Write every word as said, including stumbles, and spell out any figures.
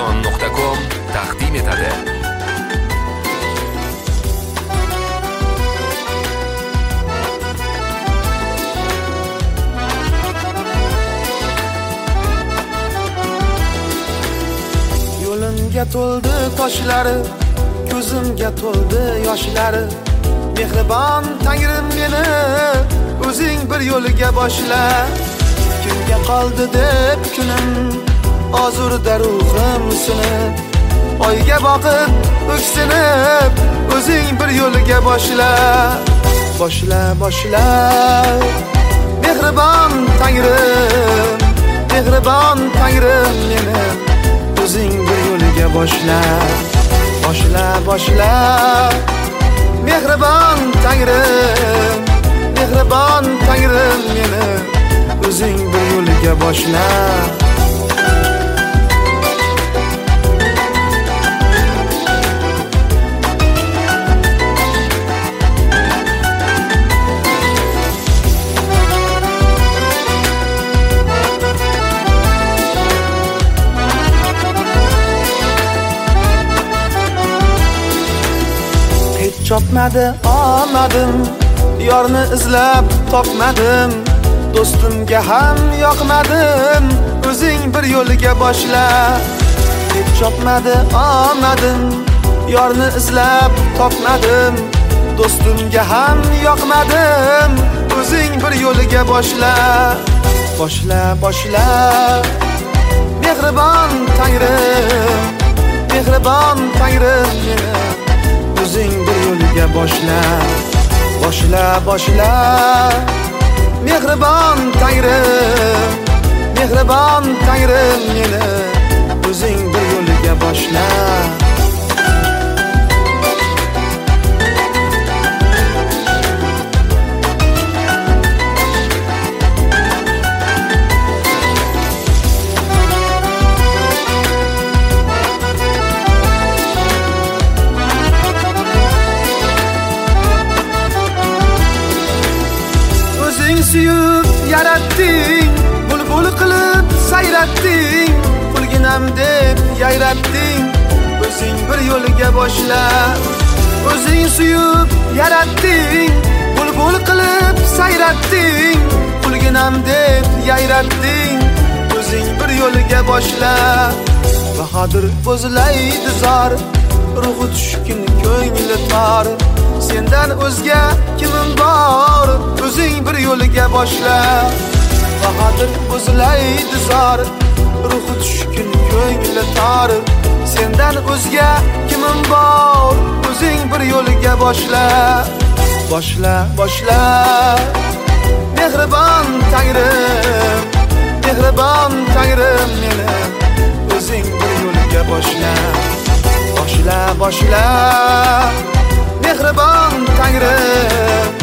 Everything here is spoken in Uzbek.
Qahramon nuqta com taqdim etadi. Yo'limga to'ldi toshlari, ko'zimga to'ldi yoshlari. Mehribon Tangrim meni o'zing bir yo'liga boshla. Kimga qoldi deb kunim, hozirda ruhim sinib, oyga boqib o'ksinib, o'zing bir yo'liga boshla. Boshla, boshla. Mehribon Tangrim, mehribon Tangrim meni o'zing bir yo'liga boshla. Boshla, boshla. Mehribon Tangrim, mehribon Tangrim meni o'zing bir yo'liga boshla. Chopmadi omadim, yorni izlab topmadim, do'stimga ham yoqmadim, o'zing bir yo'liga boshla. Hech chopmadi omadim, yorni izlab topmadim, do'stimga ham yoqmadim, o'zing bir yo'liga boshla. Boshla, boshla. Mehribon Tangrim, mehribon Tangrim meni o'zing bir yo'liga boshla. Boshla, boshla. Mehribon Tangrim, mehribon Tangrim meni o'zing bir yo'liga boshla. Suyub yaratding, bulbul qilib sayratding, qulginam deb yayratding, o'zing bir yo'liga boshla. O'zing suyub yaratding, bulbul qilib sayratding, qulginam deb yayratding, o'zing bir yo'liga boshla. Bahodir bo'zlaydi zor, ruhi tushkin ko'ngli tor, sendan o'zga kimim bor, o'zing bir yo'liga boshla. Bahodir o'zlaydi zor, ruhi tushkin ko'ngli tor, sendan o'zga kimim bor, o'zing bir yo'liga boshla. Boshla, boshla. Mehribon Tangrim, mehribon Tangrim meni o'zing bir yo'liga boshla. Boshla, boshla. Mehribon Tangrim,